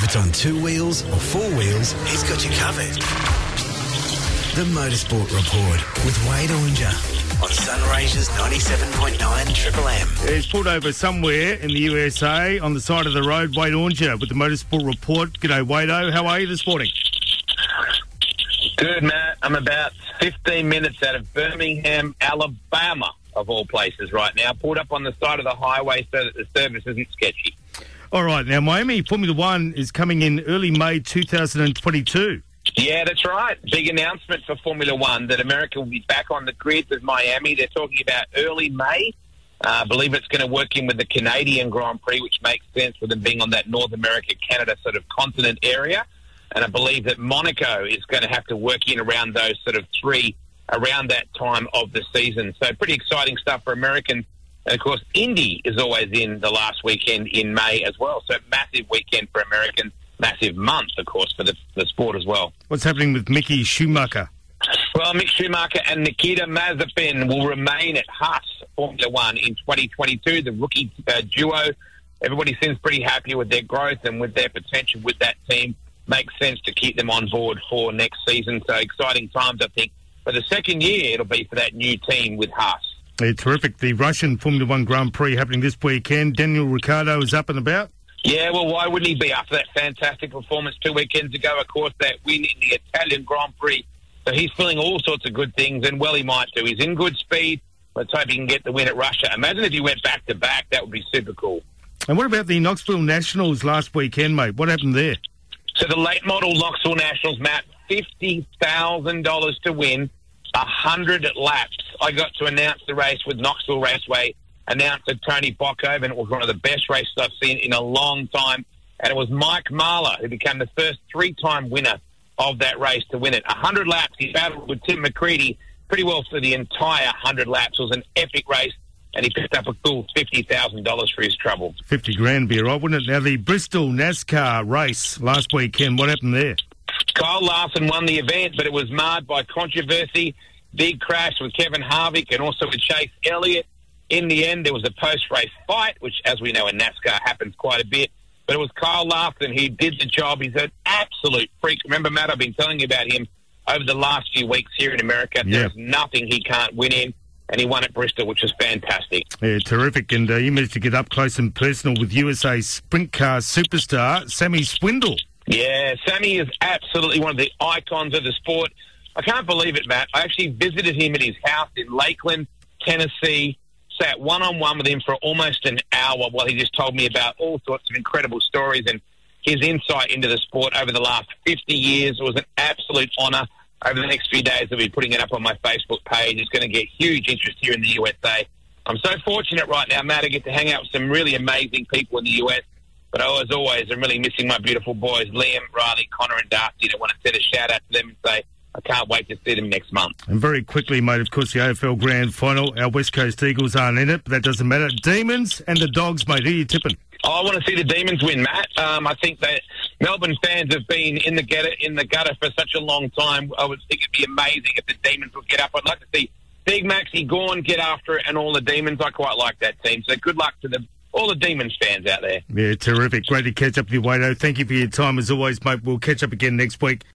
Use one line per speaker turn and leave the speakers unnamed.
it's on two wheels or four wheels, he's got you covered. The Motorsport Report with Wade Ornger on Sunraysia's 97.9 Triple M.
He's pulled over somewhere in the USA on the side of the road. Wade Ornger with the Motorsport Report. G'day, Wado. How are you this morning?
Good, Matt. I'm about 15 minutes out of Birmingham, Alabama, of all places right now. Pulled up on the side of the highway so that the service isn't sketchy.
All right. Now, Miami Formula One is coming in early May 2022.
Yeah, that's right. Big announcement for Formula One that America will be back on the grid with Miami. They're talking about early May. I believe it's going to work in with the Canadian Grand Prix, which makes sense with them being on that North America, Canada sort of continent area. And I believe that Monaco is going to have to work in around those sort of three around that time of the season. So pretty exciting stuff for Americans. And, of course, Indy is always in the last weekend in May as well. So massive weekend for Americans. Massive month, of course, for the sport as well.
What's happening with Mickey Schumacher?
Well, Mick Schumacher and Nikita Mazepin will remain at Haas Formula One in 2022, the rookie duo. Everybody seems pretty happy with their growth and with their potential with that team. Makes sense to keep them on board for next season. So exciting times, I think. For the second year, it'll be for that new team with Haas.
Yeah, terrific. The Russian Formula One Grand Prix happening this weekend. Daniel Ricciardo is up and about.
Yeah, well, why wouldn't he be after that fantastic performance 2 weekends ago? Of course, that win in the Italian Grand Prix. So he's feeling all sorts of good things, and, well, he might do. He's in good speed. Let's hope he can get the win at Russia. Imagine if he went back-to-back. That would be super cool.
And what about the Knoxville Nationals last weekend, mate? What happened there?
So the late model Knoxville Nationals, Matt, $50,000 to win, 100 laps. I got to announce the race with Knoxville Raceway, announced to Tony Bocco, and it was one of the best races I've seen in a long time. And it was Mike Marlar who became the first three-time winner of that race to win it. 100 laps. He battled with Tim McCreadie pretty well for the entire 100 laps. It was an epic race, and he picked up a cool $50,000 for his trouble.
50 grand would be right, wouldn't it? Now, the Bristol NASCAR race last weekend, what happened there?
Kyle Larson won the event, but it was marred by controversy. Big crash with Kevin Harvick and also with Chase Elliott. In the end, there was a post-race fight, which, as we know, in NASCAR happens quite a bit. But it was Kyle Larson who did the job. He's an absolute freak. Remember, Matt, I've been telling you about him over the last few weeks here in America.
Yeah.
There's nothing he can't win in, and he won at Bristol, which was fantastic.
Yeah, terrific. And you managed to get up close and personal with USA sprint car superstar Sammy Swindle.
Yeah, Sammy is absolutely one of the icons of the sport. I can't believe it, Matt. I actually visited him at his house in Lakeland, Tennessee, sat one-on-one with him for almost an hour while he just told me about all sorts of incredible stories and his insight into the sport over the last 50 years. It was an absolute honour. Over the next few days, I'll be putting it up on my Facebook page. It's going to get huge interest here in the USA. I'm so fortunate right now, Matt, I get to hang out with some really amazing people in the US. But as always, I'm really missing my beautiful boys, Liam, Riley, Connor and Darcy. I want to send a shout-out to them and say I can't wait to see them next month.
And very quickly, mate, of course, the AFL Grand Final. Our West Coast Eagles aren't in it, but that doesn't matter. Demons and the Dogs, mate. Who are you tipping?
I want to see the Demons win, Matt. I think that Melbourne fans have been in the gutter for such a long time. I would think it'd be amazing if the Demons would get up. I'd like to see Big Maxi Gorn get after it and all the Demons. I quite like that team. So good luck to all the Demons fans out there.
Yeah, terrific. Great to catch up with you, Wado. Thank you for your time as always, mate. We'll catch up again next week.